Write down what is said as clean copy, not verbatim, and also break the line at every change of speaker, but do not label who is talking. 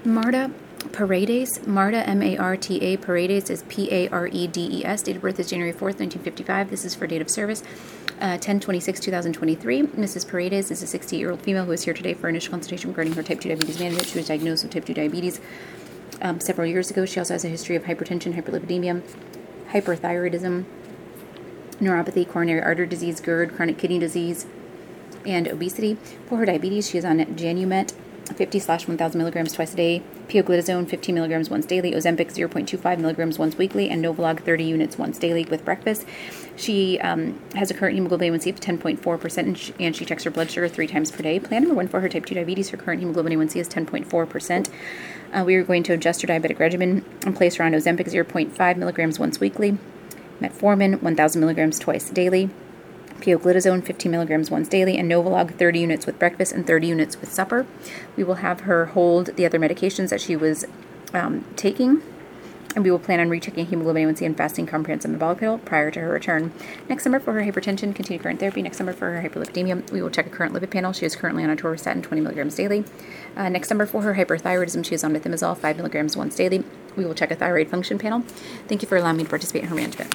Marta Paredes. Marta, M-A-R-T-A. Paredes is P-A-R-E-D-E-S. Date of birth is January 4th, 1955. This is for date of service, 10/26/2023. Mrs. Paredes is a 68-year-old female who is here today for initial consultation regarding her type 2 diabetes management. She was diagnosed with type 2 diabetes several years ago. She also has a history of hypertension, hyperlipidemia, hyperthyroidism, neuropathy, coronary artery disease, GERD, chronic kidney disease, and obesity. For her diabetes, she is on Janumet 50/1000 milligrams twice a day, pioglitazone 15 milligrams once daily, Ozempic 0.25 milligrams once weekly, and Novolog 30 units once daily with breakfast. She has a current hemoglobin A1C of 10.4%, and she checks her blood sugar 3 times per day. Plan number 1 for her type 2 diabetes, her current hemoglobin A1C is 10.4%. We are going to adjust her diabetic regimen and place her on Ozempic 0.5 milligrams once weekly, metformin 1000 milligrams twice daily, pioglitazone 15 milligrams once daily, and Novolog 30 units with breakfast and 30 units with supper. We will have her hold the other medications that she was taking, and we will plan on rechecking hemoglobin A1C and fasting comprehensive metabolic panel prior to her return. Next summer for her hypertension, continue current therapy. Next summer for her hyperlipidemia, we will check a current lipid panel. She is currently on atorvastatin 20 milligrams daily. Next summer for her hyperthyroidism, she is on methimazole 5 milligrams once daily. We will check a thyroid function panel. Thank you for allowing me to participate in her management.